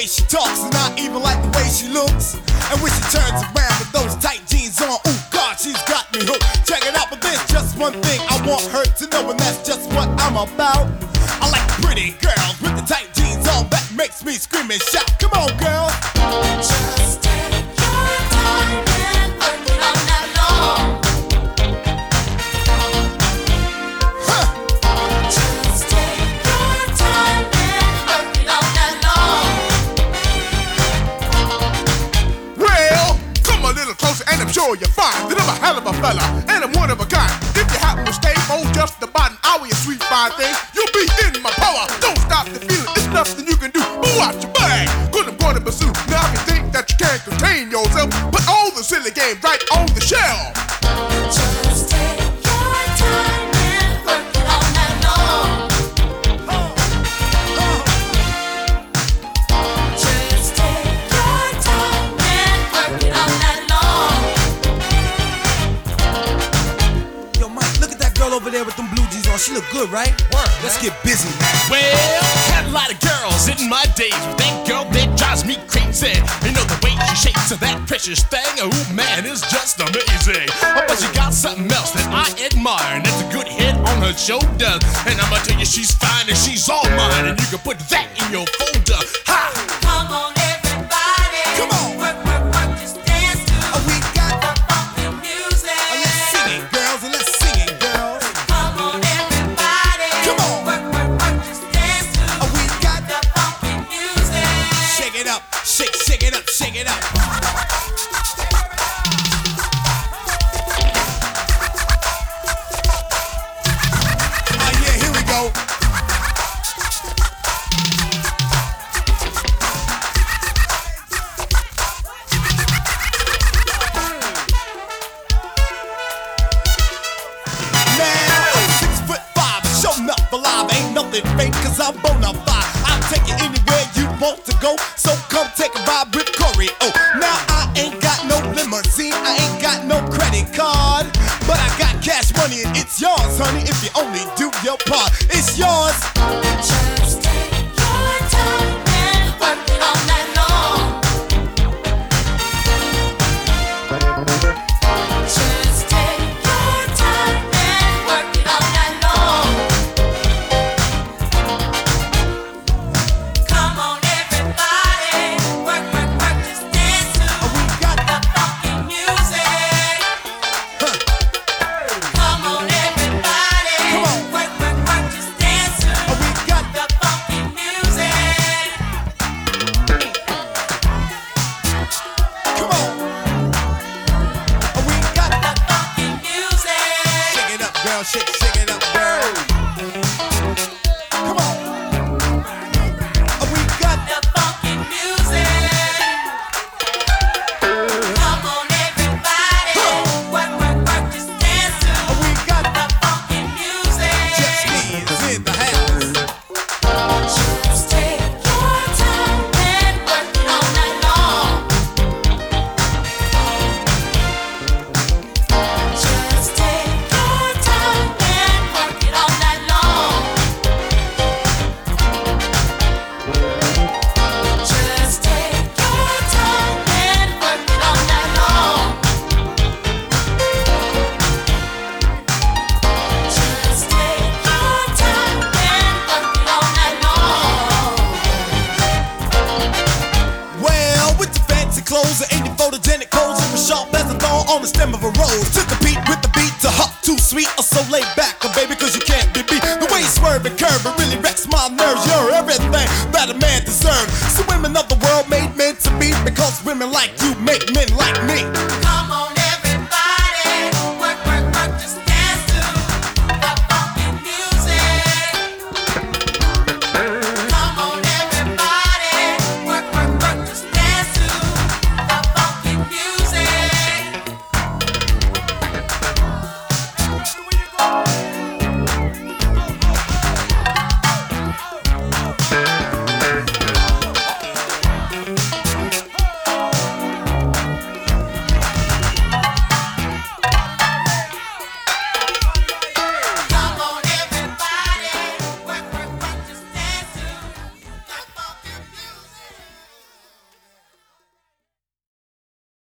she talks, and I even like the way she looks. And when she turns around with those tight jeans on, ooh God, she's got me hooked. Check it out, but there's just one thing I want her to know, and that's just what I'm about. I like pretty girls with the tight jeans on. That makes me scream and shout. Come on, girl. Just take your time and work it all night long. Just take your time and work it all night long. Well, come a little closer and I'm sure you'll find that I'm a hell of a fella and I'm one of a kind. If you happen to stay for just about an hour, you sweet fine thing, you'll be in my power. Don't stop the feeling, it's nothing you can do. Move out your bag, cause I'm gonna pursue. Now if you think that you can't contain yourself, put all the silly games right on the shelf. Just take your time and work it all night long. Just take your time and work it all night long. Yo, Mike, look at that girl over there with them blue jeans on. She look good, right? Let's get busy, man. Well, had a lot of girls in my days, but that girl that drives me crazy. You know the way she shakes to that precious thing, oh man, it's just amazing. Oh, but she got something else that I admire, and that's a good head on her shoulders. And I'ma tell you, she's fine and she's all mine, and you can put that in your folder. Ha! Come on, everybody. Come on. Work, work, work, just dance to Oh, we got the funky music. let's sing it, girls, and let's sing it, girls. Come on, everybody. Come on. Work, work, work, just dance to Oh, we got the funky music. shake it up, shake it up, shake it up. Oh yeah, here we go. Man, I'm 6'5", show enough alive, ain't nothing fake, cause I'm bona fide. I'll take you anywhere you want to go, so come take a ride with Corey. Oh, now I ain't got no limousine, I ain't got no credit card, but I got cash money and it's yours, honey, if you only do your part. It's yours. Just take your time and work it all night long. Just take your time and work it all night long. Come on, everybody. Work, work, work, just dance to We got the funky music. Come on, everybody. Come on. Work, work, work, just dance to we got the funky music. Come on. We got The funky music. shake it up, girl, shake it up, girl. Come on. We got The funky music. Come on, everybody. Work, work, work, just dance to we got the funky music. Just me is in the house. Just take your time and work it all night long. Just take your time and work it all night long. Just take your time and work it all night long. Just take your time and work it all night long. Well, with your fancy clothes and your photogenic pose, you're as sharp as a thorn on the stem of a rose. To compete with the beat, to hop too sweet or so laid back, oh baby, cause you can't be beat. The way you swerve and curve, it really wrecks my nerves. You're everything that a man deserves. So women of the world made men to be, because women like you make men like me. Come on,